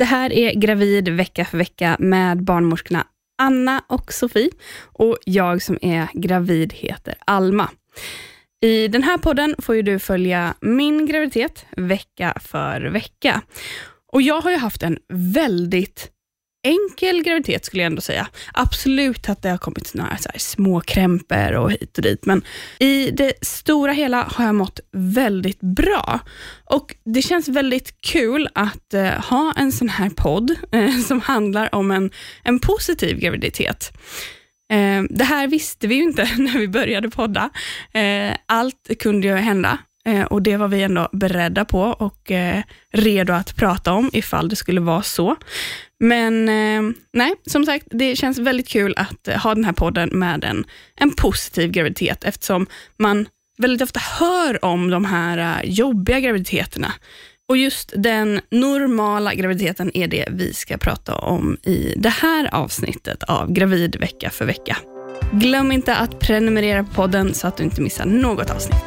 Det här är Gravid vecka för vecka med barnmorskorna Anna och Sofie. Och jag som är gravid heter Alma. I den här podden får ju du följa min graviditet vecka för vecka. Och jag har ju haft en väldigt enkel graviditet skulle jag ändå säga. Absolut att det har kommit några så här små krämpor och hit och dit. Men i det stora hela har jag mått väldigt bra. Och det känns väldigt kul att ha en sån här podd som handlar om en positiv graviditet. Det här visste vi ju inte när vi började podda. Allt kunde ju hända. Och det var vi ändå beredda på och redo att prata om ifall det skulle vara så. Men nej, som sagt, det känns väldigt kul att ha den här podden med en positiv graviditet eftersom man väldigt ofta hör om de här jobbiga graviditeterna. Och just den normala graviditeten är det vi ska prata om i det här avsnittet av Gravid vecka för vecka. Glöm inte att prenumerera på podden så att du inte missar något avsnitt.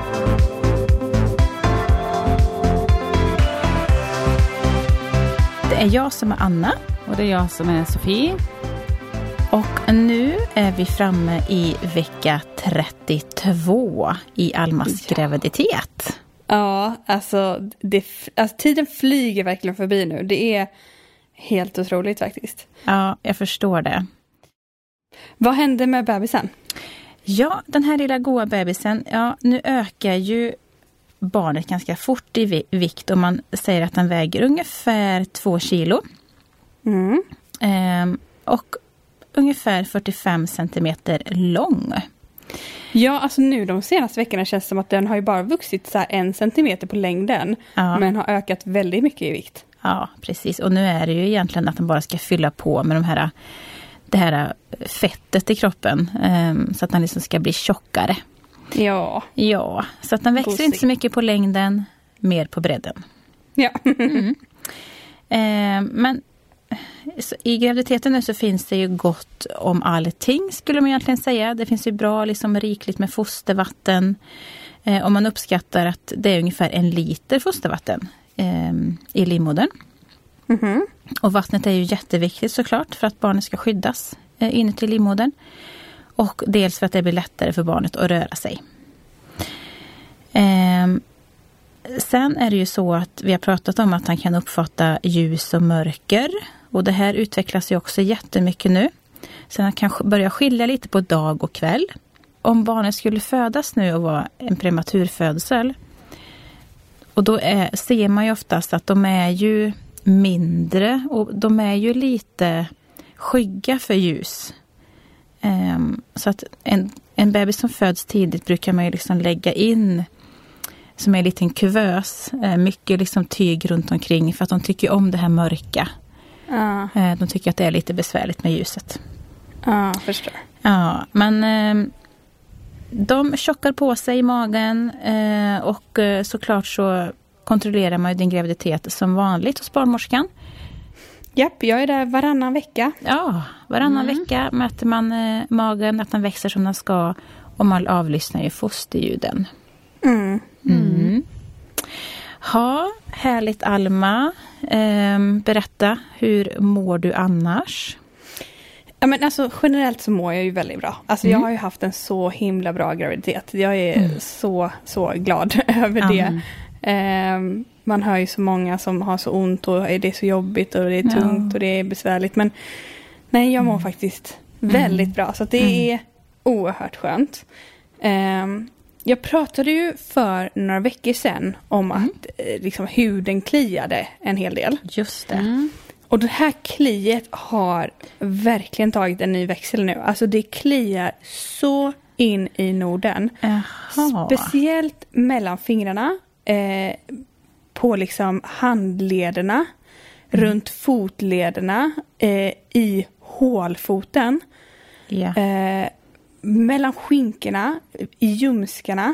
Det är jag som är Anna. Och det är jag som är Sofie. Och nu är vi framme i vecka 32 i Almas graviditet. Ja, alltså tiden flyger verkligen förbi nu. Det är helt otroligt faktiskt. Ja, jag förstår det. Vad hände med bebisen? Ja, den här lilla goa bebisen, ja, nu ökar ju barnet ganska fort i vikt och man säger att den väger ungefär 2 kilo. Och ungefär 45 centimeter lång. Ja, alltså nu de senaste veckorna känns det som att den har ju bara vuxit så här 1 centimeter på längden. Ja. Men har ökat väldigt mycket i vikt. Ja, precis. Och nu är det ju egentligen att den bara ska fylla på med det här fettet i kroppen. Så att den liksom ska bli tjockare. Ja. Ja, så att den växer inte så mycket på längden, mer på bredden. Ja. Men i graviditeten nu så finns det ju gott om allting skulle man egentligen säga. Det finns ju bra, liksom rikligt med fostervatten. Och man uppskattar att det är ungefär 1 liter fostervatten i livmodern. Och vattnet är ju jätteviktigt såklart för att barnet ska skyddas inuti livmodern. Och dels för att det blir lättare för barnet att röra sig. Sen är det ju så att vi har pratat om att han kan uppfatta ljus och mörker. Och det här utvecklas ju också jättemycket nu. Så han kan börja skilja lite på dag och kväll. Om barnet skulle födas nu och vara en prematurfödsel. Och då ser man ju oftast att de är ju mindre. Och de är ju lite skygga för ljus. Så att en bebis som föds tidigt brukar man ju liksom lägga in som är en liten kuvös. Mycket liksom tyg runt omkring för att de tycker om det här mörka. De tycker att det är lite besvärligt med ljuset. Ja, förstår. Ja, men de tjockar på sig i magen och såklart så kontrollerar man ju din graviditet som vanligt hos barnmorskan. Japp, jag är där varannan vecka. Ja, varannan vecka mäter man magen, att den växer som den ska och man avlyssnar ju fosterljuden. Ja, härligt Alma. Berätta, hur mår du annars? Ja, men alltså generellt så mår jag ju väldigt bra. Alltså jag har ju haft en så himla bra graviditet. Jag är så glad över det. Man hör ju så många som har så ont och det är så jobbigt och det är tungt och det är besvärligt. Men nej, jag mår faktiskt väldigt bra. Så det är oerhört skönt. Jag pratade ju för några veckor sedan om att liksom, huden kliade en hel del. Just det. Och det här kliet har verkligen tagit en ny växel nu. Alltså det kliar så in i Norden. Speciellt mellan fingrarna. På liksom handlederna. Runt fotlederna. I hålfoten. Mellan skinkorna. I ljumskarna.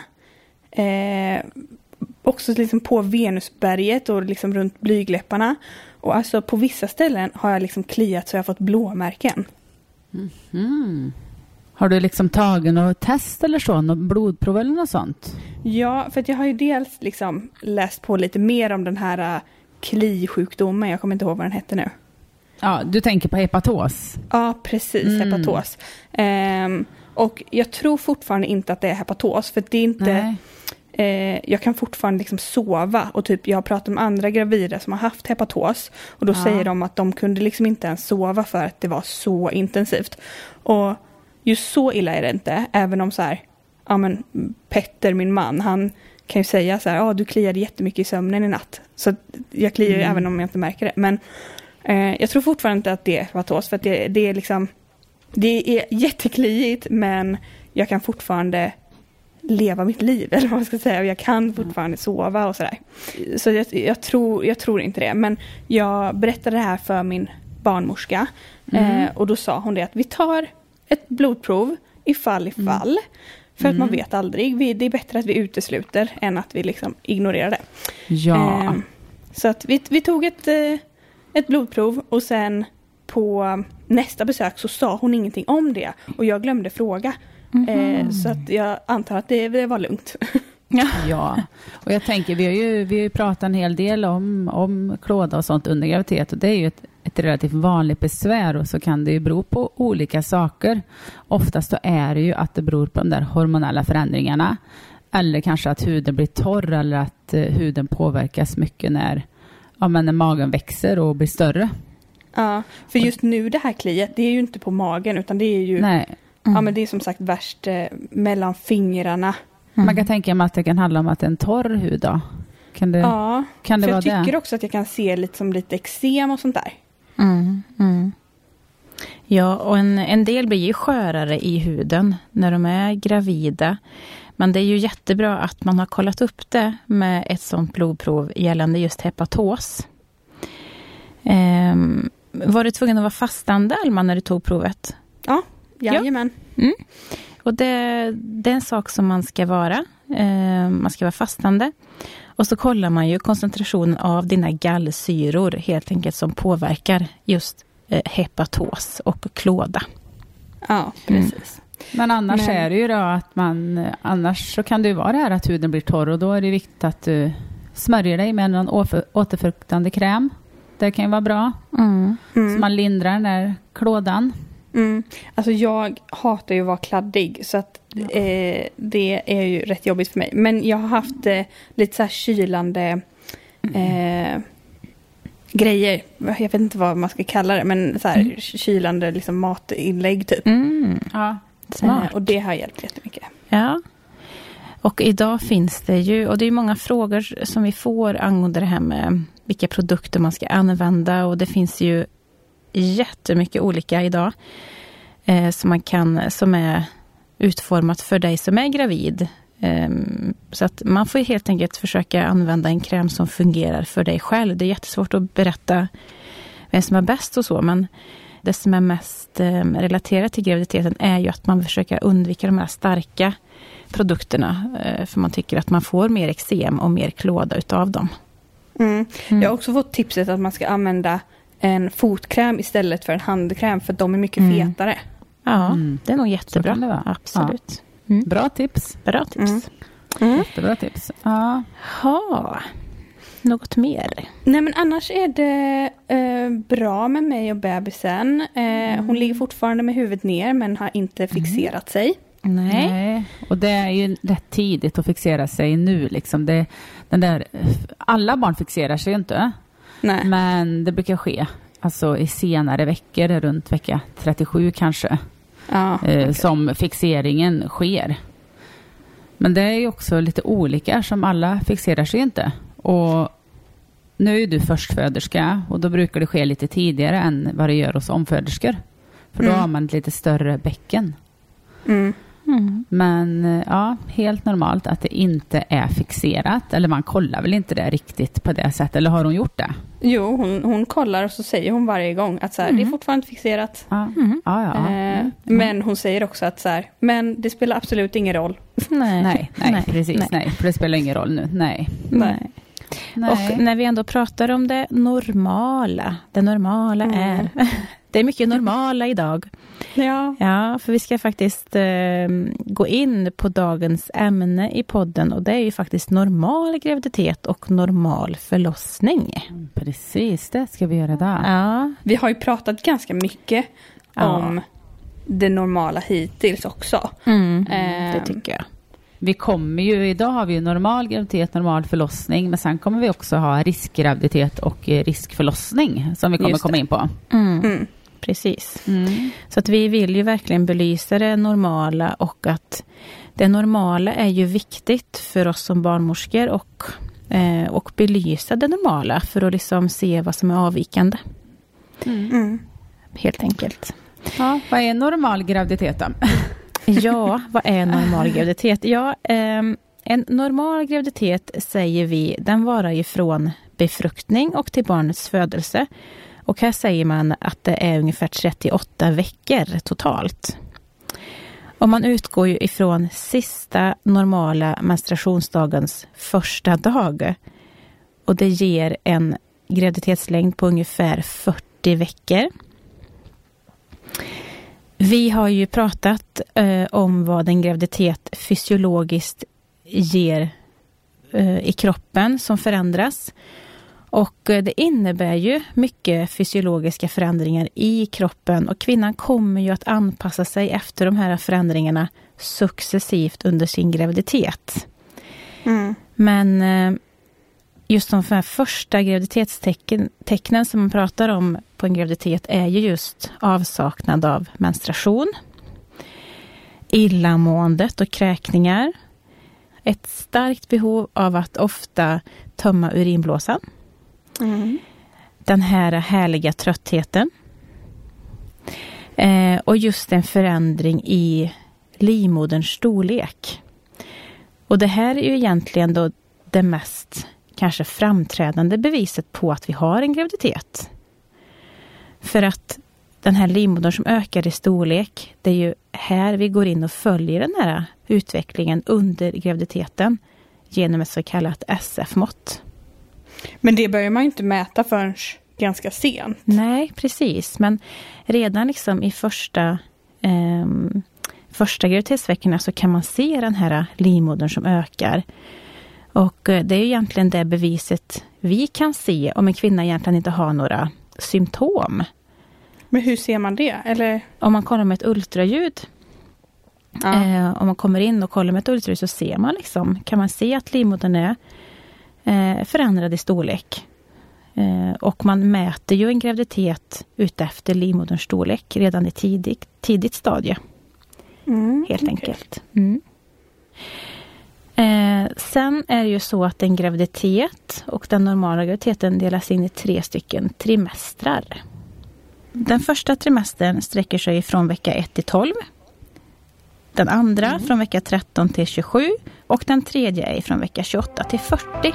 Också liksom på venusberget och liksom runt blygläpparna. Och alltså på vissa ställen har jag liksom kliat så jag har fått blåmärken. Har du liksom tagit något test eller så? Något blodprov eller något sånt? Ja, för att jag har ju dels liksom läst på lite mer om den här klisjukdomen. Jag kommer inte ihåg vad den hette nu. Ja, du tänker på hepatos. Ja, precis. Hepatos. Och jag tror fortfarande inte att det är hepatos. För det är inte... jag kan fortfarande liksom sova. Och typ jag har pratat med andra gravida som har haft hepatos. Och då säger de att de kunde liksom inte ens sova för att det var så intensivt. Och just så illa är det inte. Även om så här... Ja, men Petter, min man, han kan ju säga så här, du kliade jättemycket i sömnen i natt. Så jag kliar ju även om jag inte märker det. Men jag tror fortfarande inte att det är hepatos. För att det är liksom, det är jättekliigt, men jag kan fortfarande leva mitt liv, eller vad man ska säga. Och jag kan fortfarande sova och sådär. Så jag tror inte det. Men jag berättade det här för min barnmorska. Och då sa hon det att vi tar ett blodprov ifall. För att man vet aldrig. Det är bättre att vi utesluter än att vi liksom ignorerar det. Ja. Så att vi tog ett blodprov och sen på nästa besök så sa hon ingenting om det. Och jag glömde fråga. Så att jag antar att det var lugnt. Ja, och jag tänker, vi har ju pratat en hel del om klåda och sånt under graviditet, och det är ju ett relativt vanligt besvär, och så kan det ju bero på olika saker. Oftast då är det ju att det beror på de där hormonella förändringarna, eller kanske att huden blir torr, eller att huden påverkas mycket när magen växer och blir större. Ja, för just nu det här kliet, det är ju inte på magen, utan det är ju men det är som sagt värst mellan fingrarna. Man kan tänka mig att det kan handla om att det är en torr hud då. Kan det vara det? Jag tycker också att jag kan se lite eksem och sånt där. Ja, och en del blir ju skörare i huden när de är gravida. Men det är ju jättebra att man har kollat upp det med ett sånt blodprov gällande just hepatos. Var du tvungen att vara fastande, Alma, när du tog provet? Ja, jajamän. Och det är en sak som man ska vara. Man ska vara fastande. Och så kollar man ju koncentrationen av dina gallsyror helt enkelt, som påverkar just hepatos och klåda. Ja, precis. Men annars är det ju då att annars så kan det ju vara det här att huden blir torr, och då är det viktigt att du smörjer dig med någon återfuktande kräm. Det kan ju vara bra. Så man lindrar den där klådan. Alltså jag hatar ju att vara kladdig, så att det är ju rätt jobbigt för mig. Men jag har haft lite så här kylande grejer. Jag vet inte vad man ska kalla det, men så här kylande liksom matinlägg typ. Ja, smart. Och det har hjälpt jättemycket. Ja. Och idag finns det ju, och det är många frågor som vi får angående det här med vilka produkter man ska använda, och det finns ju jättemycket olika idag som är utformat för dig som är gravid. Så att man får helt enkelt försöka använda en kräm som fungerar för dig själv. Det är jättesvårt att berätta vem som är bäst och så, men det som är mest relaterat till graviditeten är ju att man försöker undvika de här starka produkterna, för man tycker att man får mer eksem och mer klåda utav dem. Jag har också fått tipset att man ska använda en fotkräm istället för en handkräm, för de är mycket fetare. Ja, det är nog jättebra. Absolut. Ja. Bra tips. Jättebra tips. Ja. Något mer? Nej, men annars är det bra med mig och bebisen. Hon ligger fortfarande med huvudet ner, men har inte fixerat sig. Nej. Och det är ju rätt tidigt att fixera sig nu. Liksom. Alla barn fixerar sig ju inte. Nej. Men det brukar ske. Alltså i senare veckor, runt vecka 37 kanske. Som fixeringen sker. Men det är ju också lite olika, som alla fixerar sig inte. Och nu är du förstföderska, och då brukar det ske lite tidigare än vad det gör hos omföderskor. För då har man ett lite större bäcken. Men helt normalt att det inte är fixerat. Eller man kollar väl inte det riktigt på det sättet. Eller har hon gjort det? Jo, hon kollar, och så säger hon varje gång att så här, det är fortfarande fixerat. Men hon säger också att så här, men det spelar absolut ingen roll. Nej, precis. Nej, för det spelar ingen roll nu. Nej. Och när vi ändå pratar om det normala är det är mycket normala idag. Ja, för vi ska faktiskt gå in på dagens ämne i podden, och det är ju faktiskt normal graviditet och normal förlossning. Precis, det ska vi göra där. Ja. Vi har ju pratat ganska mycket om det normala hittills också. Det tycker jag. Vi kommer ju, idag har vi ju normal graviditet, normal förlossning, men sen kommer vi också ha riskgraviditet och riskförlossning som vi kommer komma in på. Precis. Så att vi vill ju verkligen belysa det normala, och att det normala är ju viktigt för oss som barnmorskor, och belysa det normala för att liksom se vad som är avvikande. Helt enkelt. Ja, vad är normal graviditet då? Ja, vad är normal graviditet? Ja, en normal graviditet säger vi, den varar ju från befruktning och till barnets födelse. Och här säger man att det är ungefär 38 veckor totalt. Och man utgår ju ifrån sista normala menstruationsdagens första dag. Och det ger en graviditetslängd på ungefär 40 veckor. Vi har ju pratat om vad en graviditet fysiologiskt ger i kroppen som förändras. Och det innebär ju mycket fysiologiska förändringar i kroppen, och kvinnan kommer ju att anpassa sig efter de här förändringarna successivt under sin graviditet. Men just de här första graviditetstecknen som man pratar om på en graviditet är ju just avsaknad av menstruation, illamåendet och kräkningar, ett starkt behov av att ofta tömma urinblåsan, den här härliga tröttheten, och just en förändring i livmoderns storlek. Och det här är ju egentligen då det mest kanske framträdande beviset på att vi har en graviditet. För att den här livmodern som ökar i storlek, det är ju här vi går in och följer den här utvecklingen under graviditeten genom ett så kallat SF-mått. Men det börjar man ju inte mäta förrän ganska sent. Nej, precis. Men redan liksom i första graviditetsveckorna så kan man se den här livmodern som ökar. Och det är egentligen det beviset vi kan se om en kvinna egentligen inte har några symptom. Men hur ser man det? Eller? Om man kollar med ett ultraljud. Om man kommer in och kollar med ett ultraljud så ser man liksom, kan man se att livmodern är förändrad i storlek. Och man mäter ju en graviditet utefter livmoderns storlek redan i tidigt stadie. Helt enkelt. Sen är det ju så att en graviditet och den normala graviditeten delas in i 3 stycken trimestrar. Den första trimestern sträcker sig från vecka 1 till 12. Den andra från vecka 13 till 27. Och den tredje är från vecka 28 till 40.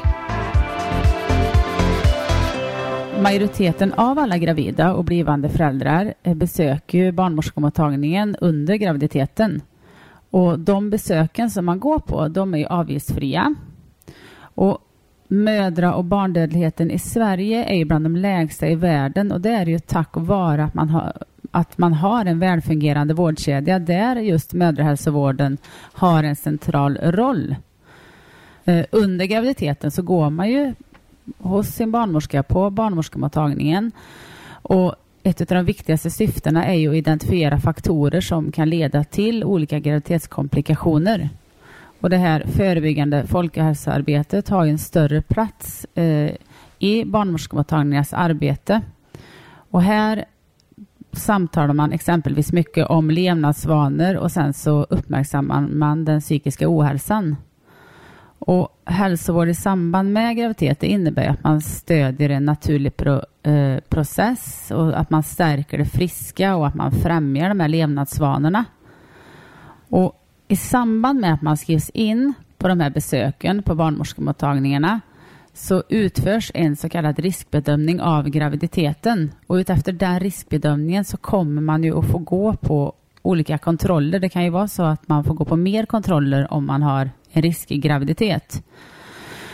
Majoriteten av alla gravida och blivande föräldrar besöker ju barnmorskemottagningen under graviditeten. Och de besöken som man går på, de är ju avgiftsfria. Och mödra- och barndödligheten i Sverige är ju bland de lägsta i världen. Och det är ju tack vare att man har en välfungerande vårdkedja där just mödrahälsovården har en central roll. Under graviditeten så går man ju hos sin barnmorska på barnmorskemottagningen. Och ett av de viktigaste syftena är ju att identifiera faktorer som kan leda till olika graviditetskomplikationer. Och det här förebyggande folkhälsoarbetet har ju en större plats i barnmorskemottagningarnas arbete. Och här samtalar man exempelvis mycket om levnadsvanor och sen så uppmärksammar man den psykiska ohälsan. Och hälsovård i samband med graviditet innebär att man stödjer en naturlig process och att man stärker det friska och att man främjar de här levnadsvanorna. Och i samband med att man skrivs in på de här besöken på barnmorskemottagningarna så utförs en så kallad riskbedömning av graviditeten. Och utefter den riskbedömningen så kommer man ju att få gå på olika kontroller. Det kan ju vara så att man får gå på mer kontroller om man har en riskig graviditet.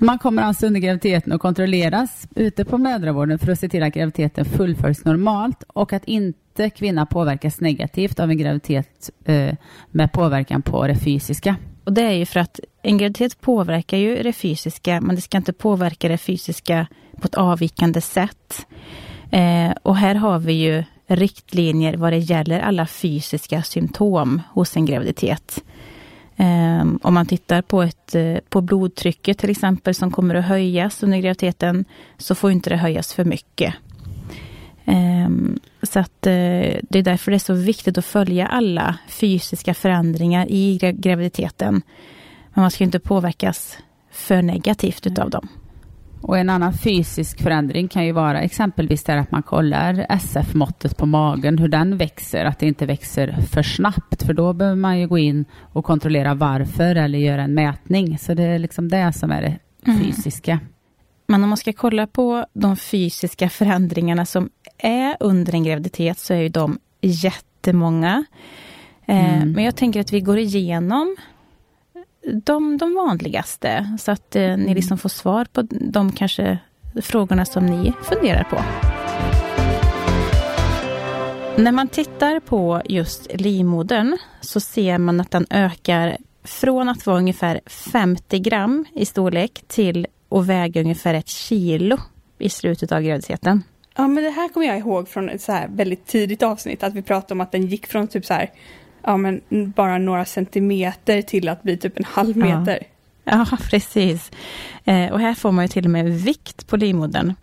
Man kommer alltså under graviditeten att kontrolleras ute på mödravården för att se till att graviditeten fullföljs normalt och att inte kvinnan påverkas negativt av en graviditet med påverkan på det fysiska. Och det är ju för att en graviditet påverkar ju det fysiska, men det ska inte påverka det fysiska på ett avvikande sätt. Och här har vi ju riktlinjer vad det gäller alla fysiska symptom hos en graviditet. Om man tittar på blodtrycket till exempel som kommer att höjas under graviditeten, så får inte det höjas för mycket. Så att det är därför det är så viktigt att följa alla fysiska förändringar i graviditeten. Men man ska inte påverkas för negativt utav dem. Och en annan fysisk förändring kan ju vara exempelvis där att man kollar SF-måttet på magen, hur den växer, att det inte växer för snabbt. För då behöver man ju gå in och kontrollera varför eller göra en mätning. Så det är liksom det som är det fysiska. Men om man ska kolla på de fysiska förändringarna som är under en graviditet, så är ju de jättemånga. Men jag tänker att vi går igenom de vanligaste, så att ni liksom får svar på de kanske frågorna som ni funderar på. När man tittar på just livmodern så ser man att den ökar från att vara ungefär 50 gram i storlek till att väga ungefär 1 kilo i slutet av graviditeten. Ja, men det här kommer jag ihåg från ett så här väldigt tidigt avsnitt, att vi pratade om att den gick från typ så här, ja, men bara några centimeter till att bli typ en halv meter. Ja, precis. Och här får man ju till och med vikt på livmodern.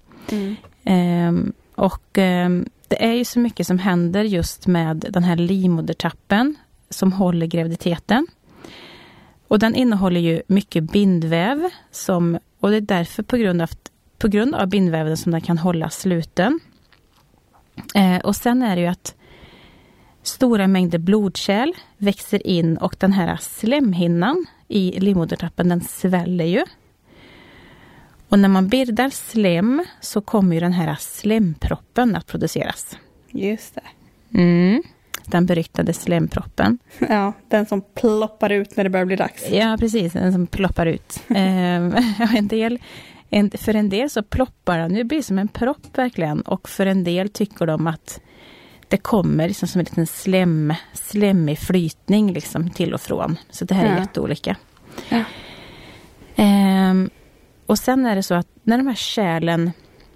Det är ju så mycket som händer just med den här livmodertappen som håller graviditeten. Och den innehåller ju mycket bindväv och det är därför på grund av bindväven som den kan hålla sluten. Och sen är det ju att stora mängder blodkärl växer in och den här slemhinnan i livmodertappen, den sväller ju. Och när man bildar slem så kommer ju den här slemproppen att produceras. Just det. Den beryktade slemproppen. Ja, den som ploppar ut när det börjar bli dags. Ja, precis. Den som ploppar ut. För en del så ploppar den. Det blir som en propp verkligen. Och för en del tycker de att det kommer liksom som en liten slemmig flytning liksom till och från. Så det här är jätteolika. Ja. Och sen är det så att när de här kärlen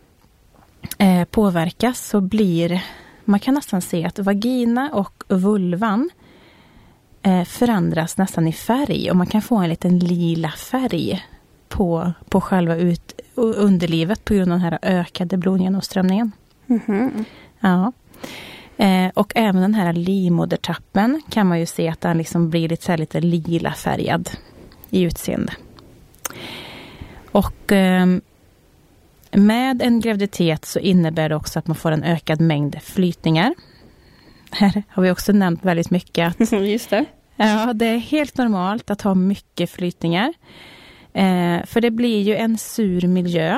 påverkas så blir, man kan nästan se att vagina och vulvan förändras nästan i färg. Och man kan få en liten lila färg på själva underlivet på grund av den här ökade blodgenomströmningen. Ja. Och även den här livmodertappen kan man ju se att den liksom blir lite lila färgad i utseende. Och med en graviditet så innebär det också att man får en ökad mängd flytningar. Här har vi också nämnt väldigt mycket att just det. Ja, det är helt normalt att ha mycket flytningar. För det blir ju en sur miljö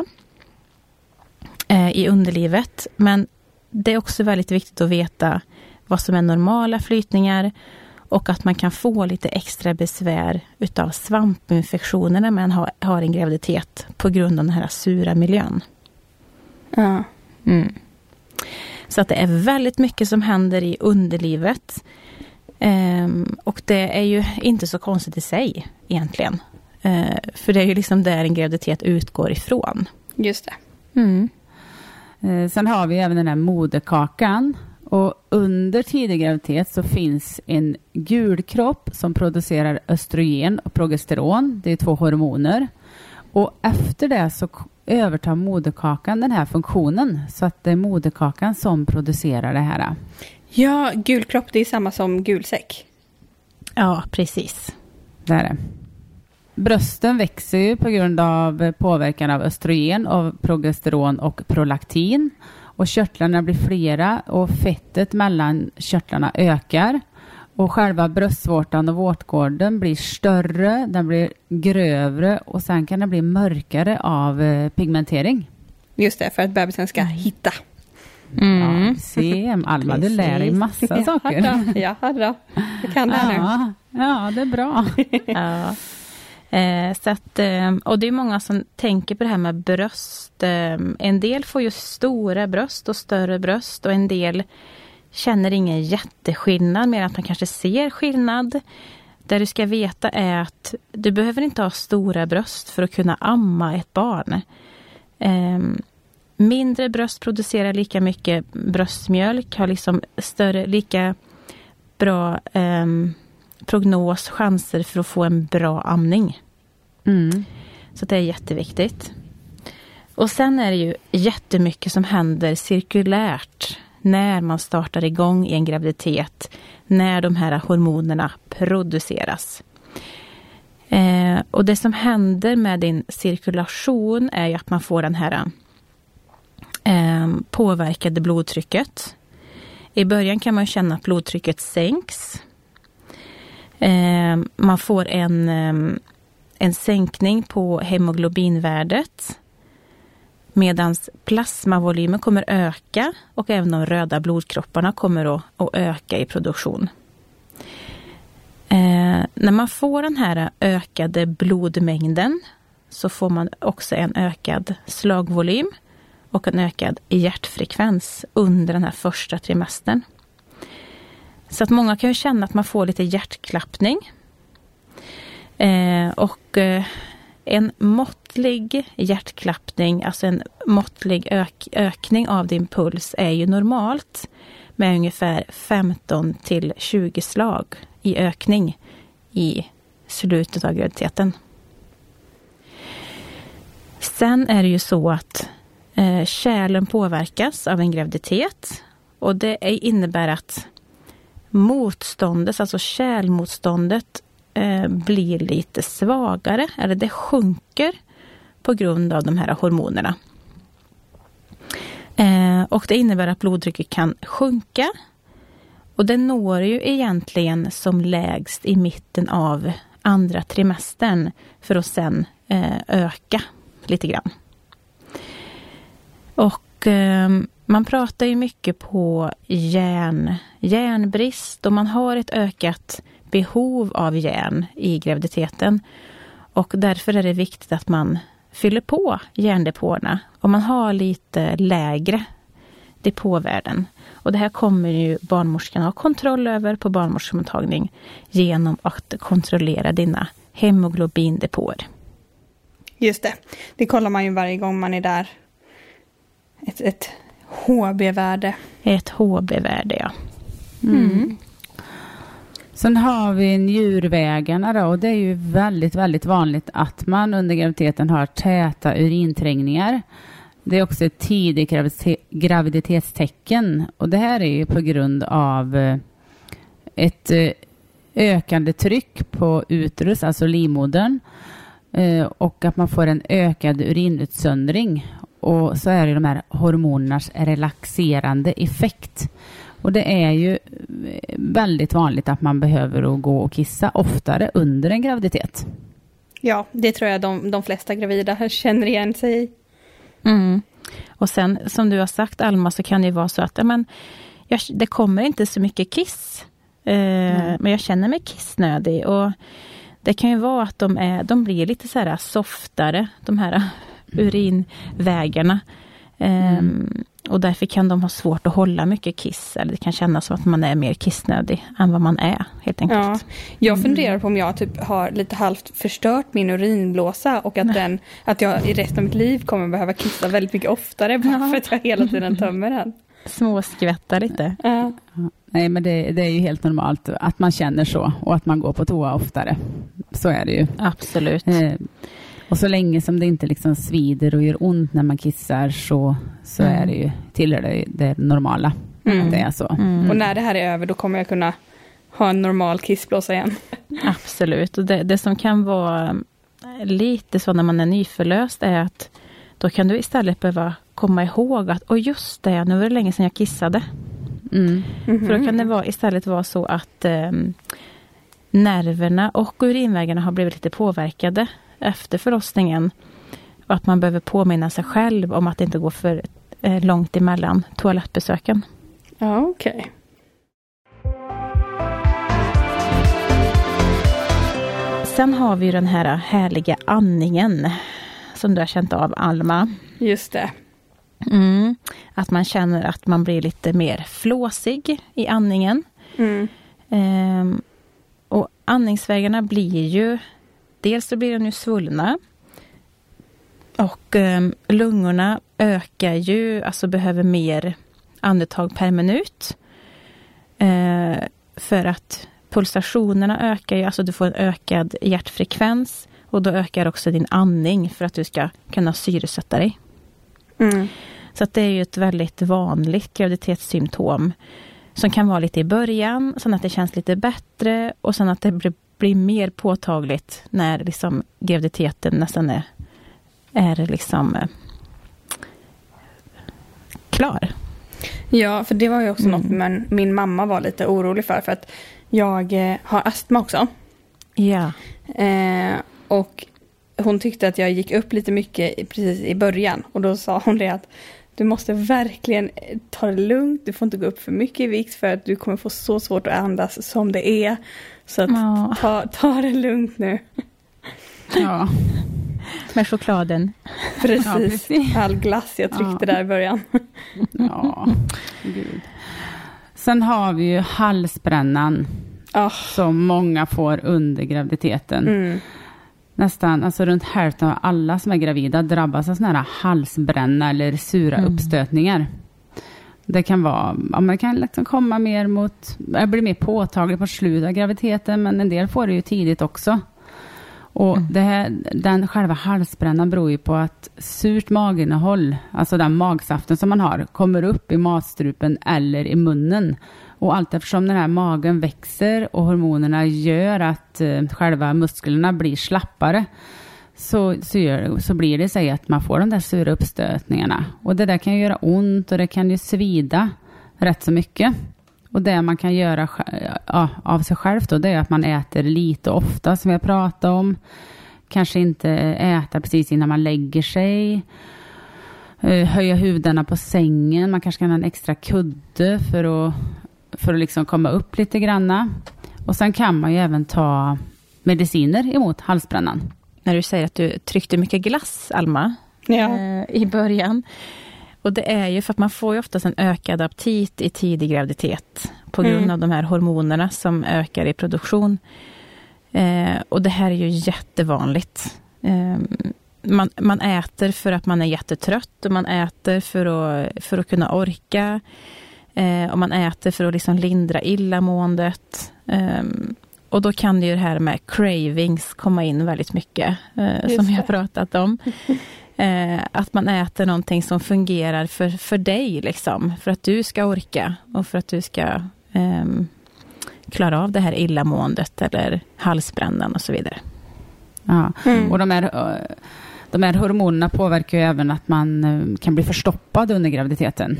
i underlivet. Men det är också väldigt viktigt att veta vad som är normala flytningar och att man kan få lite extra besvär utav svampinfektioner när man har en graviditet på grund av den här sura miljön. Ja. Så att det är väldigt mycket som händer i underlivet. Och det är ju inte så konstigt i sig egentligen. För det är ju liksom där en graviditet utgår ifrån. Just det. Sen har vi även den här moderkakan. Och under tidig graviditet så finns en gul kropp som producerar östrogen och progesteron. Det är 2 hormoner. Och efter det så övertar moderkakan den här funktionen. Så att det är moderkakan som producerar det här. Ja, gul kropp, det är samma som gulsäck. Ja, precis. Det är det. Brösten växer ju på grund av påverkan av östrogen, av progesteron och prolaktin. Och körtlarna blir flera och fettet mellan körtlarna ökar. Och själva bröstvårtan och vårtgården blir större, den blir grövre och sen kan den bli mörkare av pigmentering. Just det, för att bebisen ska hitta. Ja, se, Alma, du lär dig massa saker. Ja, då. Jag kan det här nu. Ja, det är bra. Ja. Så att, och det är många som tänker på det här med bröst. En del får ju stora bröst och större bröst och en del känner ingen jätteskillnad, mer att man kanske ser skillnad. Det du ska veta är att du behöver inte ha stora bröst för att kunna amma ett barn. Mindre bröst producerar lika mycket bröstmjölk, har liksom lika bra prognos, chanser för att få en bra amning. Så det är jätteviktigt. Och sen är det ju jättemycket som händer cirkulärt när man startar igång i en graviditet, när de här hormonerna produceras. Och det som händer med din cirkulation är ju att man får den här påverkade blodtrycket. I början kan man känna att blodtrycket sänks. Man får en sänkning på hemoglobinvärdet. Medan plasmavolymen kommer öka och även de röda blodkropparna kommer att öka i produktion. När man får den här ökade blodmängden så får man också en ökad slagvolym och en ökad hjärtfrekvens under den här första trimestern. Så att många kan ju känna att man får lite hjärtklappning. Och en måttlig hjärtklappning, alltså en måttlig ökning av din puls är ju normalt med ungefär 15 till 20 slag i ökning i slutet av graviditeten. Sen är det ju så att kärlen påverkas av en graviditet och det innebär att motståndet, alltså kärlmotståndet blir lite svagare eller det sjunker på grund av de här hormonerna. Och det innebär att blodtrycket kan sjunka och det når ju egentligen som lägst i mitten av andra trimestern för att sen öka lite grann. Och man pratar ju mycket på järnbrist och man har ett ökat behov av järn i graviditeten och därför är det viktigt att man fyller på järndepåerna och man har lite lägre depåvärden. Och det här kommer ju barnmorskan ha kontroll över på barnmorskemottagning genom att kontrollera dina hemoglobindepåer. Just det. Det kollar man ju varje gång man är där. Ett HB-värde. Ett HB-värde, ja. Sen har vi njurvägarna då, och det är ju väldigt, väldigt vanligt att man under graviditeten har täta urinträngningar. Det är också ett tidigt graviditetstecken och det här är ju på grund av ett ökande tryck på uterus, alltså livmodern, och att man får en ökad urinutsöndring och så är det de här hormonernas relaxerande effekt. Och det är ju väldigt vanligt att man behöver gå och kissa oftare under en graviditet. Ja, det tror jag de flesta gravida känner igen sig i. Och sen som du har sagt, Alma, så kan det ju vara så att det kommer inte så mycket kiss. Men jag känner mig kissnödig och det kan ju vara att de blir lite så här softare, de här urinvägarna. Och därför kan de ha svårt att hålla mycket kiss. Eller det kan kännas som att man är mer kissnödig än vad man är, helt enkelt. Ja, jag funderar på om jag typ har lite halvt förstört min urinblåsa. Och att jag i resten av mitt liv kommer behöva kissa väldigt mycket oftare. Bara för att jag hela tiden tömmer den. Småskvättar lite. Ja. Nej, men det är ju helt normalt att man känner så. Och att man går på toa oftare. Så är det ju. Absolut. Och så länge som det inte liksom svider och gör ont när man kissar så är det ju tillhör det normala. Att det är så. Och när det här är över då kommer jag kunna ha en normal kissblåsa igen. Absolut. Och det som kan vara lite så när man är nyförlöst är att då kan du istället behöva komma ihåg att just det, nu var det länge sedan jag kissade. För då kan det istället vara så att nerverna och urinvägarna har blivit lite påverkade efter förlossningen och att man behöver påminna sig själv om att det inte går för långt emellan toalettbesöken. Ja, okej. Sen har vi ju den här härliga andningen som du har känt av, Alma. Just det. Att man känner att man blir lite mer flåsig i andningen. Och andningsvägarna blir ju, dels så blir de ju svullna. Och lungorna ökar ju, alltså behöver mer andetag per minut. För att pulsationerna ökar ju, alltså du får en ökad hjärtfrekvens. Och då ökar också din andning för att du ska kunna syresätta dig. Så att det är ju ett väldigt vanligt graviditetssymptom. Som kan vara lite i början, sen att det känns lite bättre. Och sen att det blir mer påtagligt när liksom graviditeten nästan är liksom klar. Ja, för det var ju också något min mamma var lite orolig för att jag har astma också. Ja. Och hon tyckte att jag gick upp lite mycket precis i början. Och då sa hon det att du måste verkligen ta det lugnt. Du får inte gå upp för mycket i vikt för att du kommer få så svårt att andas som det är. Så att ta det lugnt nu. Ja. Med chokladen. Precis. All glass jag tryckte där i början. Ja, gud. Sen har vi ju halsbrännan. Som många får under graviditeten. Nästan, alltså runt hälften av alla som är gravida drabbas av såna här halsbränna eller sura uppstötningar. Det kan vara, man kan liksom komma mer bli mer påtaglig på slutet av graviditeten, men en del får det ju tidigt också. Och den själva halsbrännan beror ju på att surt maginnehåll, alltså den magsaften som man har, kommer upp i matstrupen eller i munnen. Och allt eftersom den här magen växer och hormonerna gör att själva musklerna blir slappare, så blir det så att man får de där sura uppstötningarna. Och det där kan göra ont och det kan ju svida rätt så mycket. Och det man kan göra av sig själv då, det är att man äter lite ofta, som jag pratade om. Kanske inte äta precis innan man lägger sig. Höja huvudena på sängen. Man kanske kan ha en extra kudde för att liksom komma upp lite granna. Och sen kan man ju även ta mediciner emot halsbrännan. När du säger att du tryckte mycket glass, Alma, i början. Och det är ju för att man får ju oftast en ökad aptit i tidig graviditet på grund av de här hormonerna som ökar i produktion. Och det här är ju jättevanligt. Man äter för att man är jättetrött och man äter för att kunna orka. Och man äter för att liksom lindra illamåendet. Och då kan det ju det här med cravings komma in väldigt mycket, som jag har pratat om. Att man äter någonting som fungerar för dig, liksom, för att du ska orka och för att du ska klara av det här illamåendet eller halsbrännan och så vidare. Ja. Och de här hormonerna påverkar ju även att man kan bli förstoppad under graviditeten.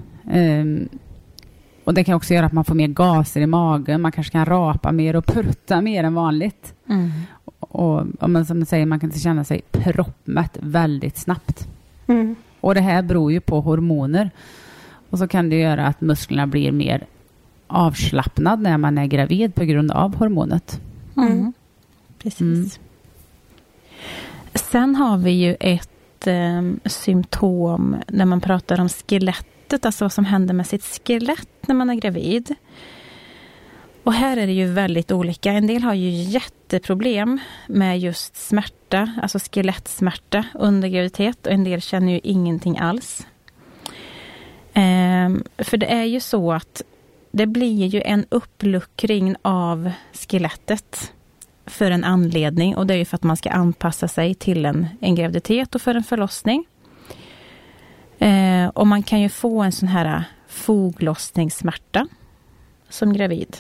Och det kan också göra att man får mer gaser i magen. Man kanske kan rapa mer och prutta mer än vanligt. Och som du säger, man kan känna sig proppmätt väldigt snabbt. Och det här beror ju på hormoner. Och så kan det göra att musklerna blir mer avslappnad när man är gravid på grund av hormonet. Precis. Sen har vi ju ett symptom när man pratar om skelettet. Alltså vad som händer med sitt skelett när man är gravid. Och här är det ju väldigt olika. En del har ju jätteproblem med just smärta, alltså skelettsmärta under graviditet. Och en del känner ju ingenting alls. För det är ju så att det blir ju en uppluckring av skelettet för en anledning. Och det är ju för att man ska anpassa sig till en graviditet och för en förlossning. Och man kan ju få en sån här foglossningssmärta som gravid.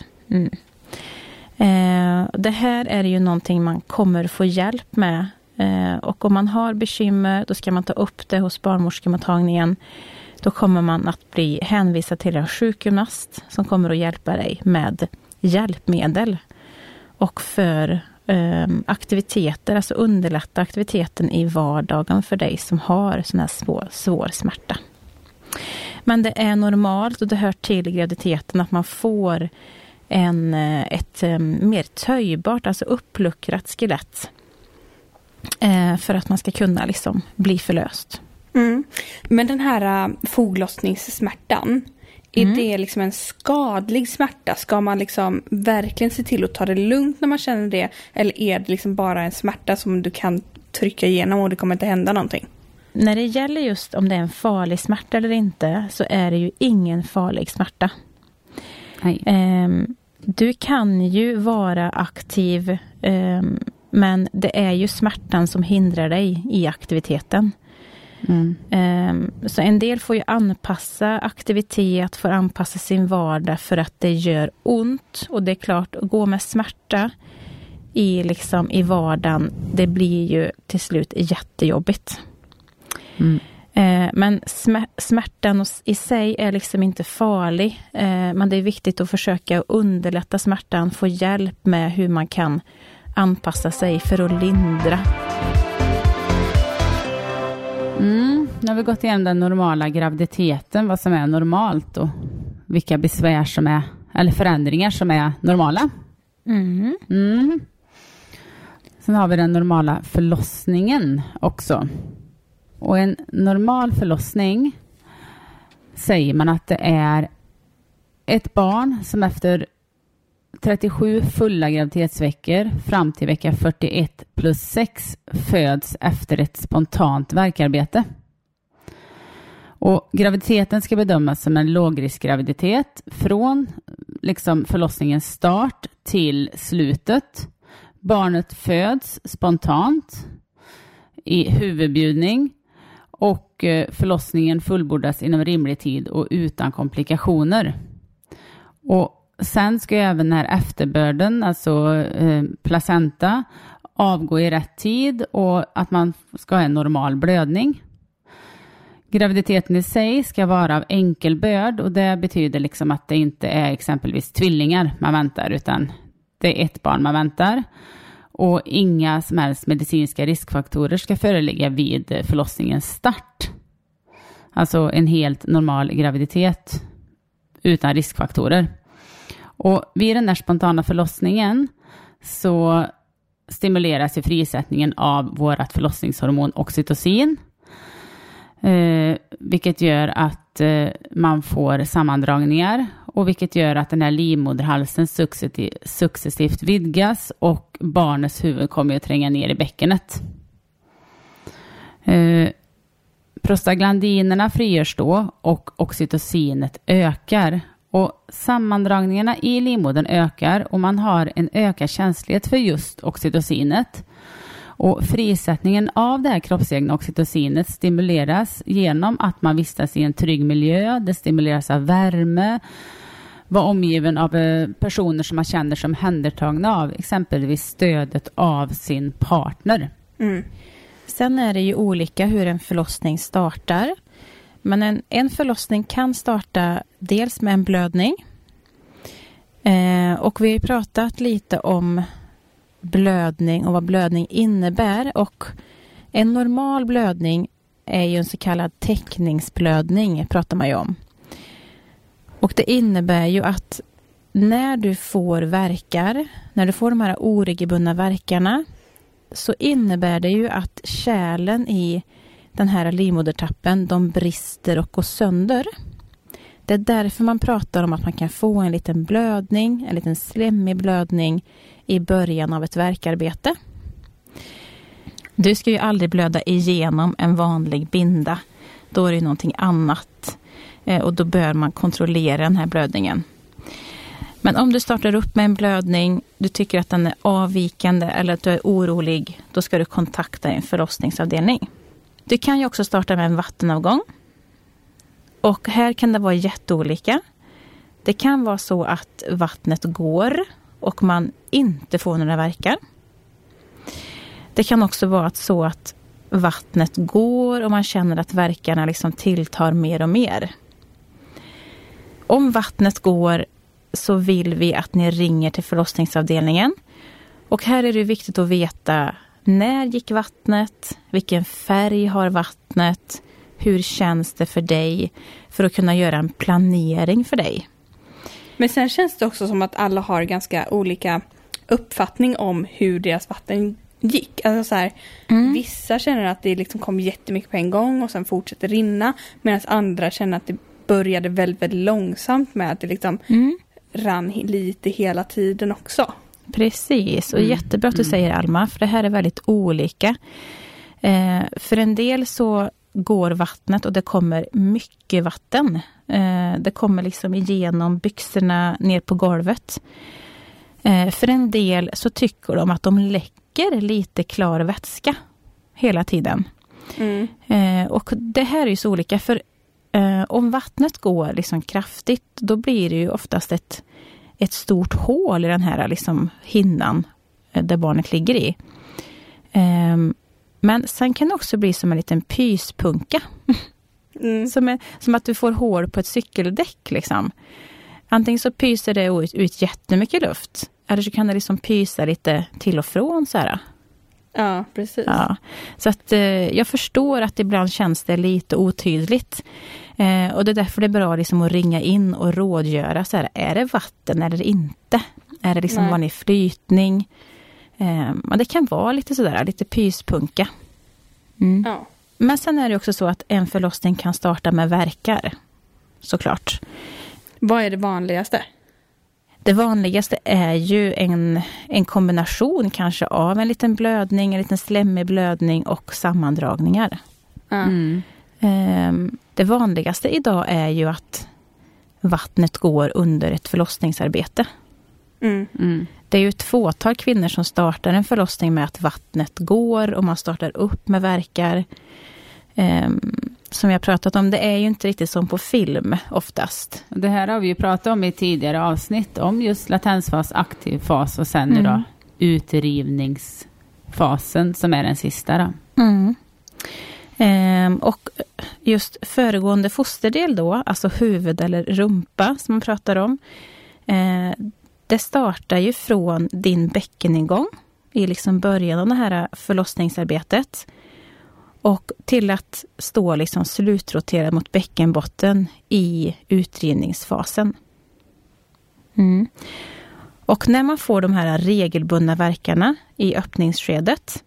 Det här är ju någonting man kommer få hjälp med. Och om man har bekymmer, då ska man ta upp det hos barnmorskemottagningen. Då kommer man att bli hänvisad till en sjukgymnast som kommer att hjälpa dig med hjälpmedel. Och för aktiviteter, alltså underlätta aktiviteten i vardagen för dig som har sån här svår smärta. Men det är normalt och det hör till graviditeten att man får ett mer töjbart, alltså uppluckrat skelett. För att man ska kunna liksom bli förlöst. Mm. Men den här foglossningssmärtan, är det liksom en skadlig smärta? Ska man liksom verkligen se till att ta det lugnt när man känner det? Eller är det liksom bara en smärta som du kan trycka igenom och det kommer inte hända någonting? När det gäller just om det är en farlig smärta eller inte, så är det ju ingen farlig smärta. Du kan ju vara aktiv, men det är ju smärtan som hindrar dig i aktiviteten. Så en del får ju anpassa aktivitet, får anpassa sin vardag för att det gör ont. Och det är klart, att gå med smärta i vardagen, det blir ju till slut jättejobbigt. Men smärtan i sig är liksom inte farlig. Men det är viktigt att försöka underlätta smärtan, få hjälp med hur man kan anpassa sig för att lindra. Nu har vi gått igenom den normala graviditeten, vad som är normalt och vilka besvär som är, eller förändringar som är normala. Sen har vi den normala förlossningen också. Och en normal förlossning säger man att det är ett barn som efter 37 fulla graviditetsveckor fram till vecka 41 plus 6 föds efter ett spontant värkarbete. Och graviditeten ska bedömas som en lågriskgraviditet från liksom förlossningens start till slutet. Barnet föds spontant i huvudbjudning och förlossningen fullbordas inom rimlig tid och utan komplikationer. Och sen ska även den här efterbörden, alltså placenta, avgå i rätt tid och att man ska ha en normal blödning. Graviditeten i sig ska vara av enkel börd och det betyder liksom att det inte är exempelvis tvillingar man väntar, utan det är ett barn man väntar. Och inga som helst medicinska riskfaktorer ska föreligga vid förlossningens start. Alltså en helt normal graviditet utan riskfaktorer. Och vid den där spontana förlossningen så stimuleras ju frisättningen av vårt förlossningshormon oxytocin. Vilket gör att man får sammandragningar och vilket gör att den här livmoderhalsen successivt vidgas och barnets huvud kommer att tränga ner i bäckenet. Prostaglandinerna frigörs då och oxytocinet ökar. Och sammandragningarna i livmodern ökar och man har en ökad känslighet för just oxytocinet. Och frisättningen av det här kroppsegna oxytocinet stimuleras genom att man vistas i en trygg miljö. Det stimuleras av värme, vara omgiven av personer som man känner som händertagna av, exempelvis stödet av sin partner. Sen är det ju olika hur en förlossning startar. Men en förlossning kan starta dels med en blödning. Och vi har pratat lite om blödning och vad blödning innebär. Och en normal blödning är ju en så kallad täckningsblödning, pratar man ju om. Och det innebär ju att när du får värkar, när du får de här oregelbundna värkarna, så innebär det ju att kärlen i den här livmodertappen, de brister och går sönder. Det är därför man pratar om att man kan få en liten blödning, en liten slemmig blödning i början av ett värkarbete. Du ska ju aldrig blöda igenom en vanlig binda. Då är det någonting annat. Och då bör man kontrollera den här blödningen. Men om du startar upp med en blödning, du tycker att den är avvikande eller att du är orolig, då ska du kontakta en förlossningsavdelning. Du kan ju också starta med en vattenavgång. Och här kan det vara jätteolika. Det kan vara så att vattnet går och man inte får några värkar. Det kan också vara så att vattnet går och man känner att värkarna liksom tilltar mer och mer. Om vattnet går så vill vi att ni ringer till förlossningsavdelningen. Och här är det viktigt att veta: när gick vattnet? Vilken färg har vattnet? Hur känns det för dig? För att kunna göra en planering för dig. Men sen känns det också som att alla har ganska olika uppfattning om hur deras vatten gick. Alltså så här, vissa känner att det liksom kom jättemycket på en gång och sen fortsätter rinna, medan andra känner att det började väldigt, väldigt långsamt med att det liksom rann lite hela tiden också. Precis, och jättebra att du säger, Alma, för det här är väldigt olika. För en del så går vattnet och det kommer mycket vatten. Det kommer liksom igenom byxorna ner på golvet. För en del så tycker de att de läcker lite klar vätska hela tiden. Och det här är ju så olika, för om vattnet går liksom kraftigt, då blir det ju oftast ett stort hål i den här liksom hinnan där barnet ligger i. Men sen kan det också bli som en liten pyspunka. Som att du får hål på ett cykeldäck liksom. Antingen så pyser det ut jättemycket luft, eller så kan det liksom pysa lite till och från så här. Ja, precis. Ja. Så att jag förstår att ibland känns det lite otydligt. Och det är därför det är bra liksom att ringa in och rådgöra. Så här, är det vatten eller inte? Är det liksom vanlig flytning? Men det kan vara lite sådär, lite pyspunka. Ja. Men sen är det också så att en förlossning kan starta med värkar. Såklart. Vad är det vanligaste? Det vanligaste är ju en kombination kanske av en liten blödning, en liten slemmig blödning och sammandragningar. Det vanligaste idag är ju att vattnet går under ett förlossningsarbete. Det är ju ett fåtal kvinnor som startar en förlossning med att vattnet går och man startar upp med värkar. Som jag pratat om, det är ju inte riktigt som på film oftast. Det här har vi ju pratat om i tidigare avsnitt, om just latensfas, aktiv fas och sen nu då utrivningsfasen som är den sista då. Och just föregående fosterdel då, alltså huvud eller rumpa som man pratar om, det startar ju från din bäckeningång i liksom början av det här förlossningsarbetet och till att stå liksom slutroterad mot bäckenbotten i utdrivningsfasen. Och när man får de här regelbundna värkarna i öppningsskedet,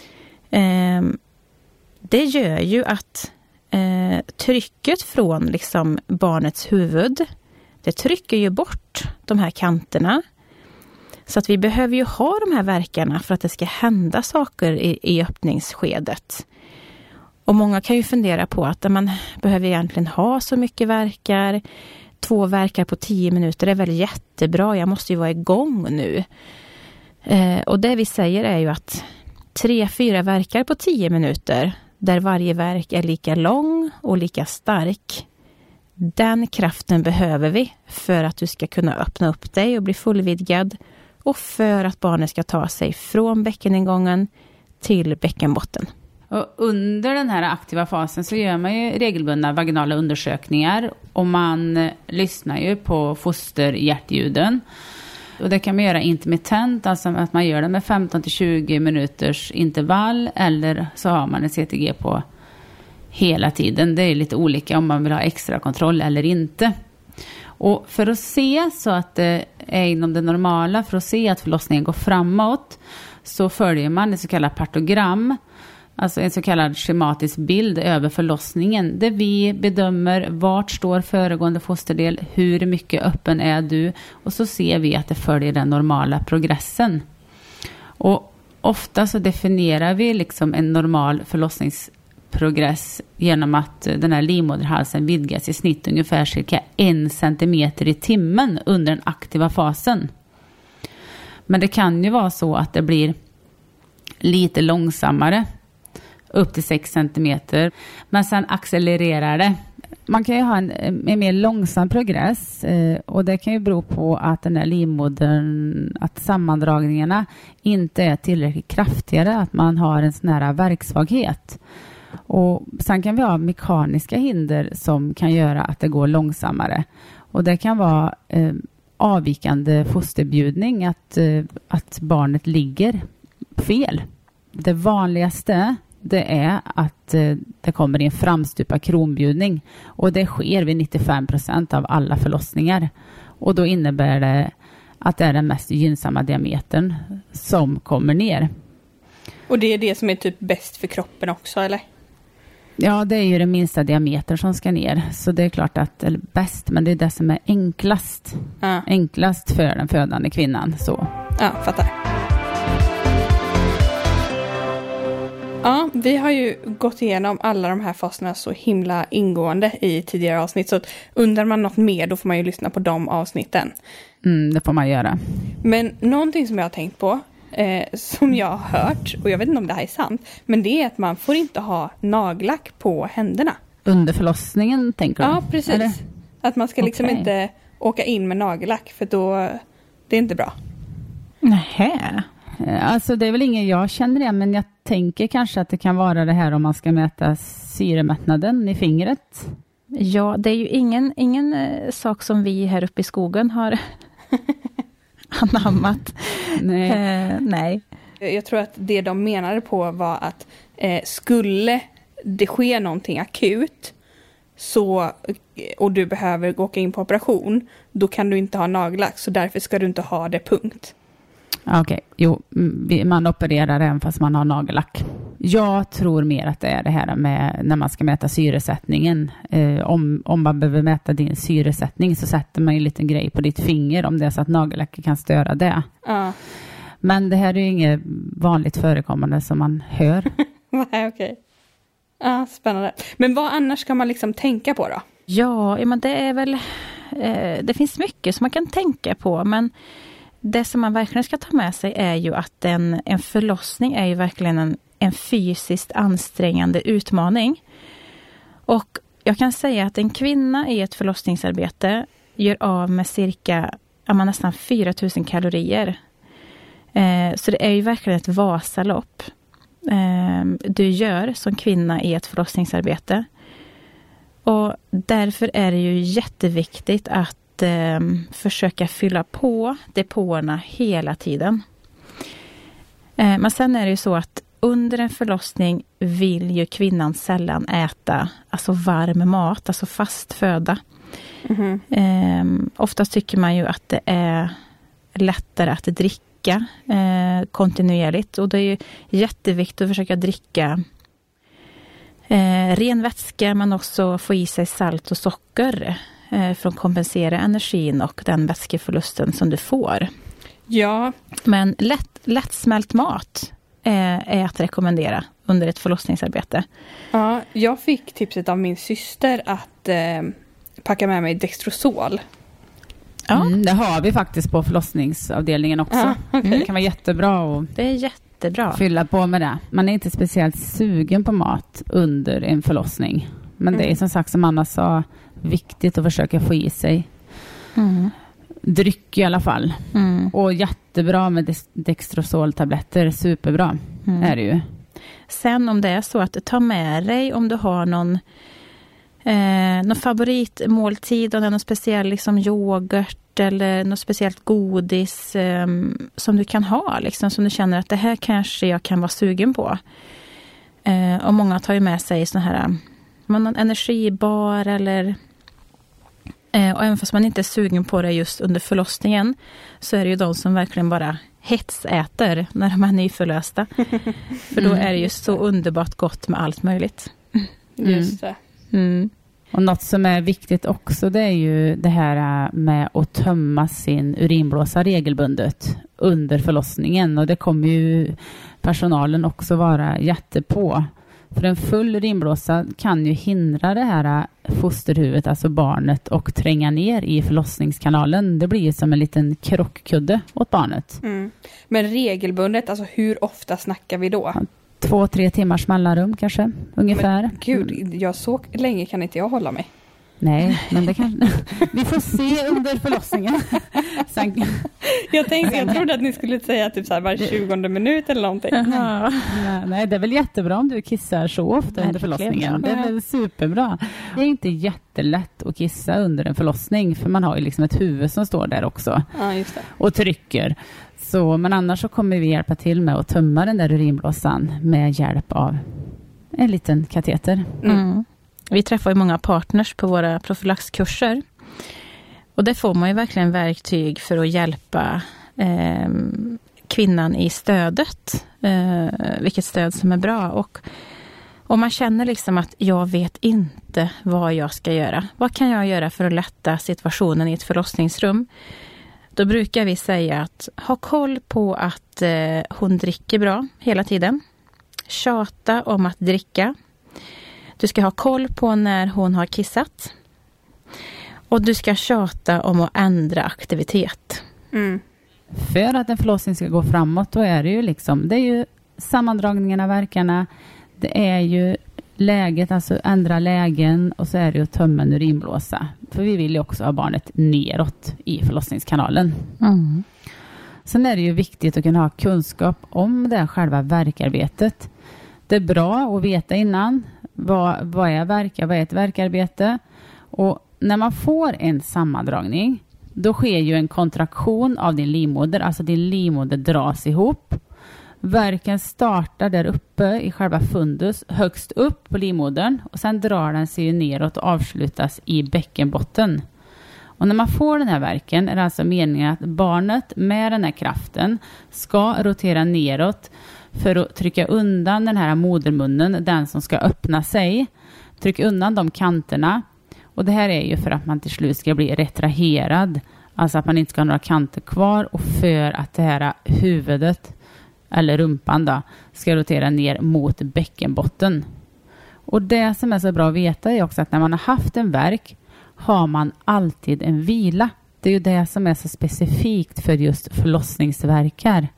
det gör ju att trycket från liksom barnets huvud, det trycker ju bort de här kanterna. Så att vi behöver ju ha de här värkarna för att det ska hända saker i öppningsskedet. Och många kan ju fundera på att man behöver egentligen ha så mycket värkar. 2 värkar på 10 minuter är väl jättebra. Jag måste ju vara igång nu. Och det vi säger är ju att 3-4 värkar på 10 minuter, där varje värk är lika lång och lika stark. Den kraften behöver vi för att du ska kunna öppna upp dig och bli fullvidgad. Och för att barnet ska ta sig från bäckeningången till bäckenbotten. Och under den här aktiva fasen så gör man ju regelbundna vaginala undersökningar. Och man lyssnar ju på fosterhjärtljuden. Och det kan man göra intermittent, alltså att man gör det med 15-20 minuters intervall. Eller så har man en CTG på hela tiden. Det är lite olika om man vill ha extra kontroll eller inte. Och för att se så att det är inom det normala, för att se att förlossningen går framåt, så följer man ett så kallat partogram. Alltså en så kallad schematisk bild över förlossningen, där vi bedömer vart står föregående fosterdel, hur mycket öppen är du, och så ser vi att det följer den normala progressen. Och ofta så definierar vi liksom en normal förlossningsprogress genom att den här livmoderhalsen vidgas i snitt ungefär cirka 1 centimeter i timmen under den aktiva fasen. Men det kan ju vara så att det blir lite långsammare, upp till 6 centimeter. Men sen accelererar det. Man kan ju ha en mer långsam progress. Och det kan ju bero på att den här livmodern, att sammandragningarna inte är tillräckligt kraftigare. Att man har en sån här verksvaghet. Och sen kan vi ha mekaniska hinder som kan göra att det går långsammare. Och det kan vara avvikande fosterbjudning. Att barnet ligger fel. Det vanligaste, det är att det kommer en framstupa kronbjudning, och det sker vid 95% av alla förlossningar. Och då innebär det att det är den mest gynnsamma diametern som kommer ner. Och det är det som är typ bäst för kroppen också, eller? Ja, det är ju den minsta diametern som ska ner. Så det är klart att, eller bäst, men det är det som är enklast. Ja. Enklast för den födande kvinnan. Så. Ja, fattar. Ja, vi har ju gått igenom alla de här faserna så himla ingående i tidigare avsnitt. Så att undrar man något mer, då får man ju lyssna på de avsnitten. Det får man göra. Men någonting som jag har tänkt på, som jag har hört, och jag vet inte om det här är sant, men det är att man får inte ha nagellack på händerna. Under förlossningen, tänker du? Ja, precis. Eller? Att man ska liksom Okej. inte åka in med nagellack, för då det är inte bra. Nähä. Alltså det är väl ingen jag känner igen, men jag tänker kanske att det kan vara det här om man ska mäta syremättnaden i fingret. Ja, det är ju ingen sak som vi här uppe i skogen har anammat. Nej. Nej. Jag tror att det de menade på var att skulle det ske någonting akut så, och du behöver åka in på operation, då kan du inte ha nagellack, så därför ska du inte ha det, punkt. Okej, jo, man opererar även fast man har nagellack. Jag tror mer att det är det här med när man ska mäta syresättningen. Om man behöver mäta din syresättning så sätter man en liten grej på ditt finger om det är så att nagellack kan störa det. Ja. Men det här är ju inget vanligt förekommande som man hör. Nej, okej. Ja, spännande. Men vad annars ska man liksom tänka på då? Ja, men det är väl... det finns mycket som man kan tänka på, men det som man verkligen ska ta med sig är ju att en förlossning är ju verkligen en fysiskt ansträngande utmaning. Och jag kan säga att en kvinna i ett förlossningsarbete gör av med cirka nästan 4 000 kalorier. Så det är ju verkligen ett Vasalopp du gör som kvinna i ett förlossningsarbete. Och därför är det ju jätteviktigt att försöka fylla på depåerna hela tiden. Men sen är det ju så att under en förlossning vill ju kvinnan sällan äta alltså varm mat, alltså fast föda. Oftast tycker man ju att det är lättare att dricka kontinuerligt, och det är ju jätteviktigt att försöka dricka ren vätska, men också få i sig salt och socker för att kompensera energin och den vätskeförlusten som du får. Ja. Men lättsmält mat är att rekommendera under ett förlossningsarbete. Ja, jag fick tipset av min syster att packa med mig Dextrosol. Ja. Det har vi faktiskt på förlossningsavdelningen också. Ja, okay. Det kan vara jättebra att Det är jättebra. fylla på med det. Man är inte speciellt sugen på mat under en förlossning. Men det är som sagt, som Anna sa, viktigt att försöka få i sig dryck i alla fall. Och jättebra med Dextrosol-tabletter. Superbra är det ju. Sen om det är så att ta med dig, om du har någon favoritmåltid, och någon speciell liksom yoghurt eller något speciellt godis som du kan ha, liksom, som du känner att det här kanske jag kan vara sugen på. Och många tar ju med sig sån här någon energibar eller och även fast man inte är sugen på det just under förlossningen, så är det ju de som verkligen bara hetsäter när de är nyförlösta. För då är det ju så underbart gott med allt möjligt. Just det. Och något som är viktigt också, det är ju det här med att tömma sin urinblåsa regelbundet under förlossningen. Och det kommer ju personalen också vara jättepå. För en full urinblåsa kan ju hindra det här fosterhuvudet, alltså barnet, och tränga ner i förlossningskanalen. Det blir ju som en liten krockkudde åt barnet. Men regelbundet, alltså hur ofta snackar vi då? 2-3 timmars mellanrum kanske, ungefär. Men, gud, så länge kan inte jag hålla mig. Nej, men det kan... Vi får se under förlossningen. Sen... Jag trodde att ni skulle säga typ så här var 20:e minut eller någonting. Ja. Nej, det är väl jättebra om du kissar så ofta under förlossningen. Det är väl superbra. Det är inte jättelätt att kissa under en förlossning, för man har ju liksom ett huvud som står där också. Ja, just det. Och trycker. Så, men annars så kommer vi hjälpa till med att tömma den där urinblåsan med hjälp av en liten kateter. Vi träffar ju många partners på våra profylaxkurser. Och det får man ju verkligen verktyg för att hjälpa kvinnan i stödet. Vilket stöd som är bra. Och om man känner liksom att jag vet inte vad jag ska göra. Vad kan jag göra för att lätta situationen i ett förlossningsrum? Då brukar vi säga att ha koll på att hon dricker bra hela tiden. Tjata om att dricka. Du ska ha koll på när hon har kissat. Och du ska tjata om att ändra aktivitet. Mm. För att en förlossning ska gå framåt, då är det ju liksom, det är ju sammandragningen av verkarna, det är ju läget, alltså ändra lägen, och så är det ju tömma en urinblåsa. För vi vill ju också ha barnet neråt i förlossningskanalen. Mm. Sen är det ju viktigt att kunna ha kunskap om det här själva verkarbetet. Det är bra att veta innan vad är verka, vad är ett verkarbete. Och när man får en sammandragning, då sker ju en kontraktion av din livmoder. Alltså din livmoder dras ihop. Verken startar där uppe i själva fundus, högst upp på livmodern. Och sen drar den sig neråt och avslutas i bäckenbotten. Och när man får den här verken är det alltså meningen att barnet med den här kraften ska rotera neråt för att trycka undan den här modermunnen, den som ska öppna sig. Trycka undan de kanterna. Och det här är ju för att man till slut ska bli retraherad. Alltså att man inte ska ha några kanter kvar, och för att det här huvudet eller rumpan då ska rotera ner mot bäckenbotten. Och det som är så bra att veta är också att när man har haft en verk har man alltid en vila. Det är ju det som är så specifikt för just förlossningsverkar.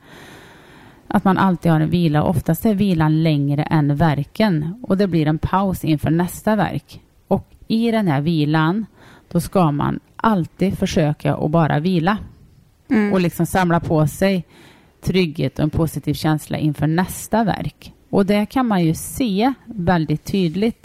Att man alltid har en vila, och oftast är vilan längre än verken. Och det blir en paus inför nästa verk. Och i den här vilan, då ska man alltid försöka att bara vila. Och liksom samla på sig trygghet och en positiv känsla inför nästa verk. Och det kan man ju se väldigt tydligt.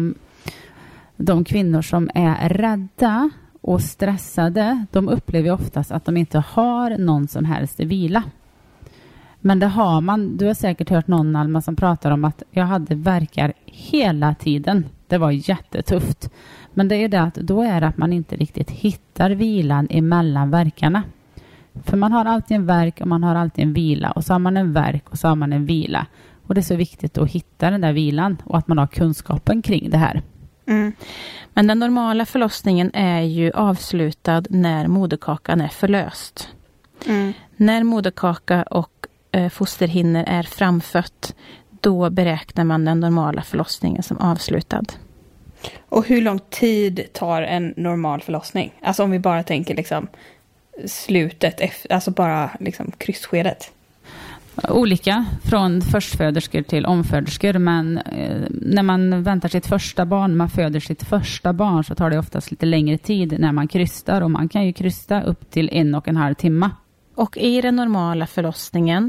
De kvinnor som är rädda och stressade, de upplever oftast att de inte har någon som helst vila. Men det har man. Du har säkert hört någon, Alma, som pratar om att jag hade verkar hela tiden. Det var jättetufft. Men det är det att då är det att man inte riktigt hittar vilan emellan verkarna. För man har alltid en verk och man har alltid en vila. Och så har man en verk och så har man en vila. Och det är så viktigt att hitta den där vilan och att man har kunskapen kring det här. Mm. Men den normala förlossningen är ju avslutad när moderkakan är förlöst. Mm. När moderkaka och fosterhinnor är framfött, då beräknar man den normala förlossningen som avslutad. Och hur lång tid tar en normal förlossning? Alltså om vi bara tänker liksom slutet, alltså bara liksom kryssskedet. Olika från förstföderskor till omföderskor, men när man väntar sitt första barn, man föder sitt första barn, så tar det oftast lite längre tid när man krystar, och man kan ju krysta upp till 1,5 timmar. Och i den normala förlossningen,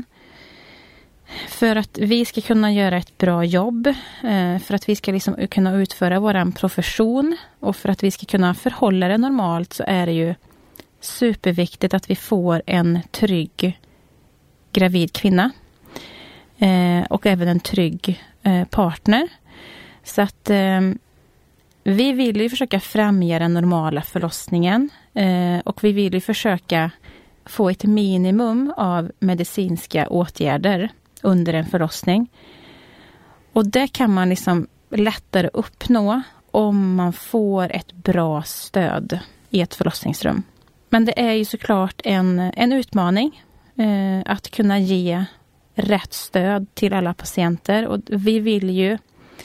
för att vi ska kunna göra ett bra jobb, för att vi ska liksom kunna utföra våran profession och för att vi ska kunna förhålla det normalt, så är det ju superviktigt att vi får en trygg gravid kvinna och även en trygg partner. Så att vi vill ju försöka främja den normala förlossningen och vi vill ju försöka få ett minimum av medicinska åtgärder under en förlossning. Och det kan man liksom lättare uppnå om man får ett bra stöd i ett förlossningsrum. Men det är ju såklart en utmaning att kunna ge rätt stöd till alla patienter. Och vi vill ju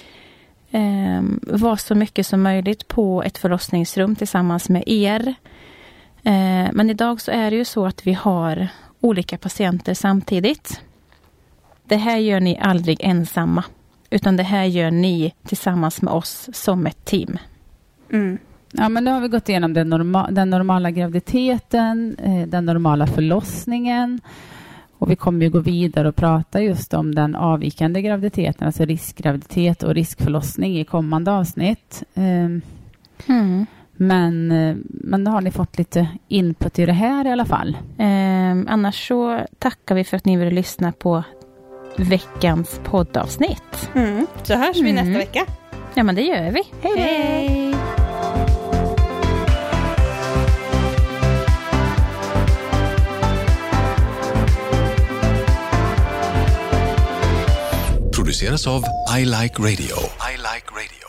vara så mycket som möjligt på ett förlossningsrum tillsammans med er. Men idag så är det ju så att vi har olika patienter samtidigt. Det här gör ni aldrig ensamma, utan det här gör ni tillsammans med oss som ett team. Mm. Ja, men nu har vi gått igenom den normala graviditeten, den normala förlossningen, och vi kommer ju gå vidare och prata just om den avvikande graviditeten, alltså riskgraviditet och riskförlossning i kommande avsnitt. Men har ni fått lite input i det här i alla fall? Annars så tackar vi för att ni vill lyssna på veckans poddavsnitt. Så hörs vi nästa vecka. Ja, men det gör vi. Hej! produceras av I Like Radio. I Like Radio.